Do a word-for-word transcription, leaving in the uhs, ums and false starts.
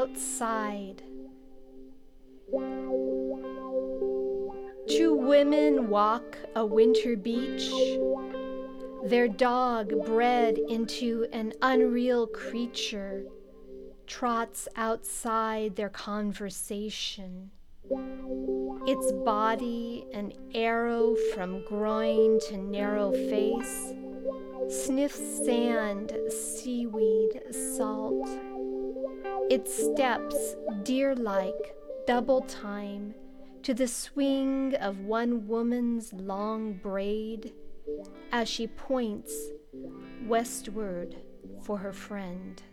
outside. Two women walk a winter beach, their dog, bred into an unreal creature, trots outside their conversation. Its body an arrow from groin to narrow face, sniffs sand, seaweed, salt. Its steps deer-like, double time, to the swing of one woman's long braid as she points westward for her friend.